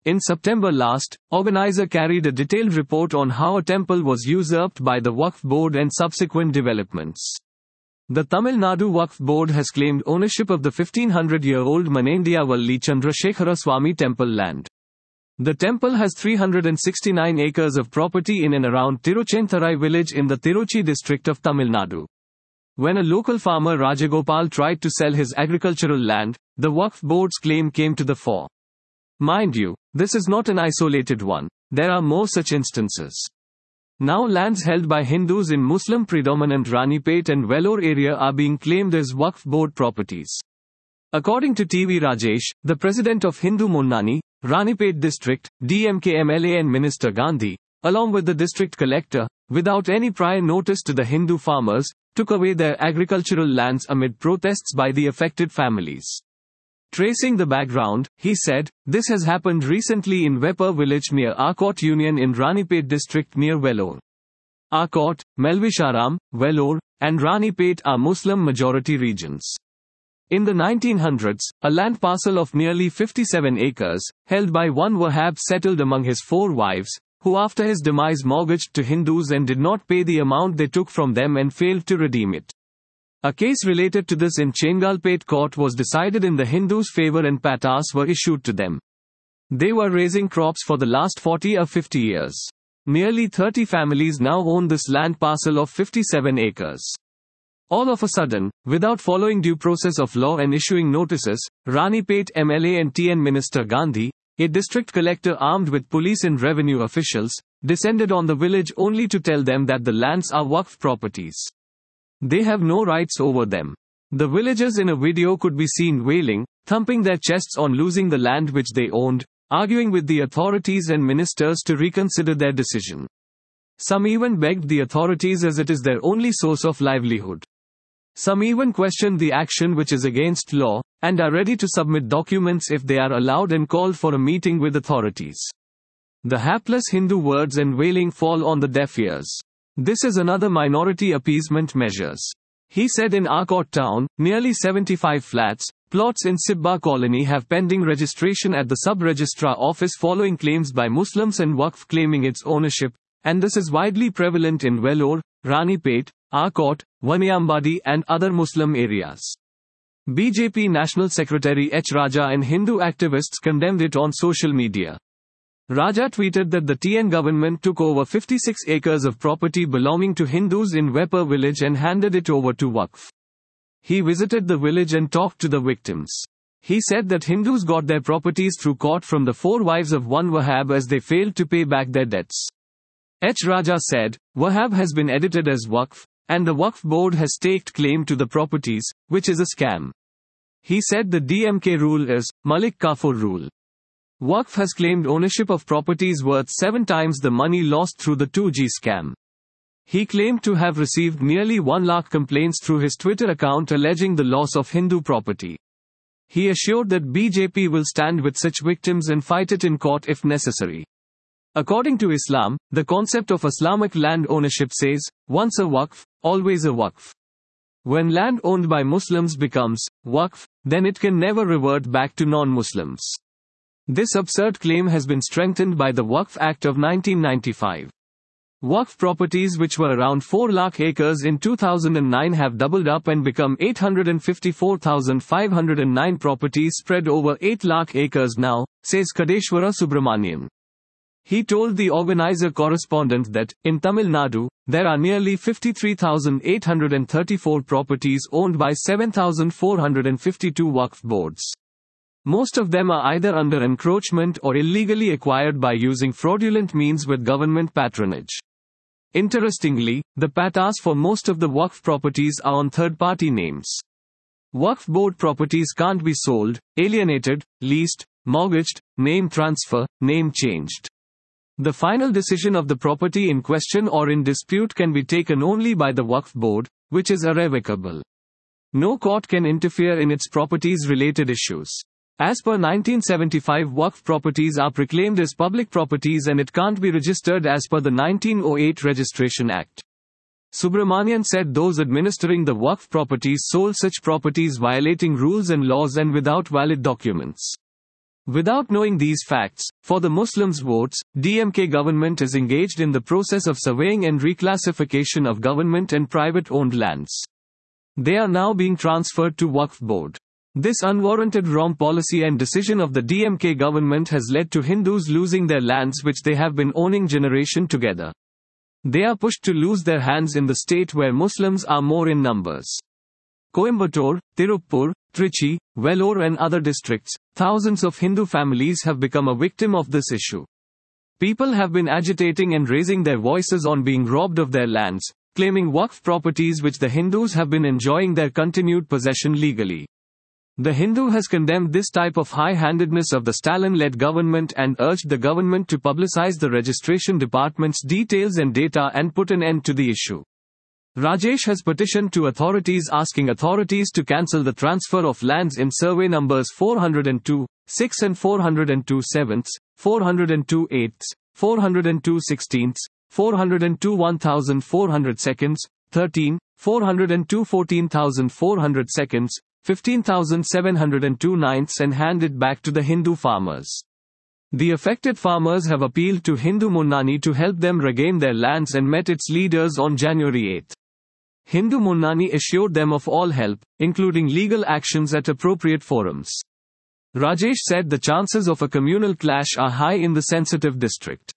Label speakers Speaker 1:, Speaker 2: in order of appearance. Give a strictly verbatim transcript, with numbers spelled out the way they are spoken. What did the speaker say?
Speaker 1: In September last, organizer carried a detailed report on how a temple was usurped by the Waqf Board and subsequent developments. The Tamil Nadu Waqf Board has claimed ownership of the fifteen hundred year old Manendiyavalli Chandrasekhara Swami temple land. The temple has three hundred sixty-nine acres of property in and around Tiruchentherai village in the Tiruchi district of Tamil Nadu. When a local farmer Rajagopal tried to sell his agricultural land, the Waqf Board's claim came to the fore. Mind you, this is not an isolated one. There are more such instances. Now lands held by Hindus in Muslim-predominant Ranipet and Vellore area are being claimed as Waqf Board properties. According to T V Rajesh, the president of Hindu Munnani, Ranipet district, D M K M L A and Minister Gandhi, along with the district collector, without any prior notice to the Hindu farmers, took away their agricultural lands amid protests by the affected families. Tracing the background, he said, this has happened recently in Vepar village near Arcot Union in Ranipet district near Vellore. Arcot, Melvisharam, Vellore, and Ranipet are Muslim-majority regions. In the nineteen hundreds, a land parcel of nearly fifty-seven acres, held by one Wahhab settled among his four wives, who after his demise mortgaged to Hindus and did not pay the amount they took from them and failed to redeem it. A case related to this in Chengalpet court was decided in the Hindus' favor and patas were issued to them. They were raising crops for the last forty or fifty years. Nearly thirty families now own this land parcel of fifty-seven acres. All of a sudden, without following due process of law and issuing notices, Ranipet M L A and T N Minister Gandhi, a district collector armed with police and revenue officials, descended on the village only to tell them that the lands are Waqf properties. They have no rights over them. The villagers in a video could be seen wailing, thumping their chests on losing the land which they owned, arguing with the authorities and ministers to reconsider their decision. Some even begged the authorities as it is their only source of livelihood. Some even questioned the action which is against law, and are ready to submit documents if they are allowed and called for a meeting with authorities. The hapless Hindu words and wailing fall on the deaf ears. This is another minority appeasement measures. He said in Arcot town, nearly seventy-five flats, plots in Sibba colony have pending registration at the sub-registrar office following claims by Muslims and Waqf claiming its ownership, and this is widely prevalent in Vellore, Ranipet, Arcot, Vaniyambadi and other Muslim areas. B J P National Secretary H. Raja and Hindu activists condemned it on social media. Raja tweeted that the T N government took over fifty-six acres of property belonging to Hindus in Vepar village and handed it over to Waqf. He visited the village and talked to the victims. He said that Hindus got their properties through court from the four wives of one Wahhab as they failed to pay back their debts. H. Raja said, Wahhab has been edited as Waqf, and the Waqf board has staked claim to the properties, which is a scam. He said the D M K rule is Malik Kafur rule. Waqf has claimed ownership of properties worth seven times the money lost through the two G scam. He claimed to have received nearly one lakh complaints through his Twitter account alleging the loss of Hindu property. He assured that B J P will stand with such victims and fight it in court if necessary. According to Islam, the concept of Islamic land ownership says, once a Waqf, always a Waqf. When land owned by Muslims becomes Waqf, then it can never revert back to non-Muslims. This absurd claim has been strengthened by the Waqf Act of nineteen ninety-five. Waqf properties which were around four lakh acres in two thousand nine have doubled up and become eight hundred fifty-four thousand five hundred nine properties spread over eight lakh acres now, says Kadeshwara Subramanian. He told the organizer correspondent that, in Tamil Nadu, there are nearly fifty-three thousand eight hundred thirty-four properties owned by seven thousand four hundred fifty-two Waqf boards. Most of them are either under encroachment or illegally acquired by using fraudulent means with government patronage. Interestingly, the patas for most of the Waqf properties are on third-party names. Waqf board properties can't be sold, alienated, leased, mortgaged, name transfer, name changed. The final decision of the property in question or in dispute can be taken only by the Waqf board, which is irrevocable. No court can interfere in its properties-related issues. As per nineteen seventy-five, Waqf properties are proclaimed as public properties and it can't be registered as per the nineteen oh eight Registration Act. Subramanian said those administering the Waqf properties sold such properties violating rules and laws and without valid documents. Without knowing these facts, for the Muslims' votes, D M K government is engaged in the process of surveying and reclassification of government and private-owned lands. They are now being transferred to Waqf Board. This unwarranted wrong policy and decision of the D M K government has led to Hindus losing their lands which they have been owning generation together. They are pushed to lose their hands in the state where Muslims are more in numbers. Coimbatore, Tirupur, Trichy, Vellore and other districts, thousands of Hindu families have become a victim of this issue. People have been agitating and raising their voices on being robbed of their lands, claiming Waqf properties which the Hindus have been enjoying their continued possession legally. The Hindu has condemned this type of high-handedness of the Stalin-led government and urged the government to publicize the registration department's details and data and put an end to the issue. Rajesh has petitioned to authorities asking authorities to cancel the transfer of lands in survey numbers four oh two, six and four oh two sevenths, four oh two eighths, four oh two sixteenths, four oh two one thousand four hundred seconds, thirteen, four oh two fourteen thousand four hundred seconds, fifteen thousand seven hundred two ninths and handed back to the Hindu farmers. The affected farmers have appealed to Hindu Munnani to help them regain their lands and met its leaders on January eighth. Hindu Munnani assured them of all help, including legal actions at appropriate forums. Rajesh said the chances of a communal clash are high in the sensitive district.